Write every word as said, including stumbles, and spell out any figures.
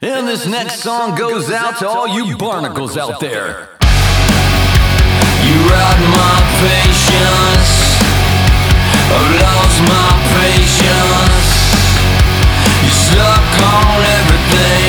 And this next song goes out to all you barnacles out there. You robbed my patience, I've lost my patience. You stuck on everything.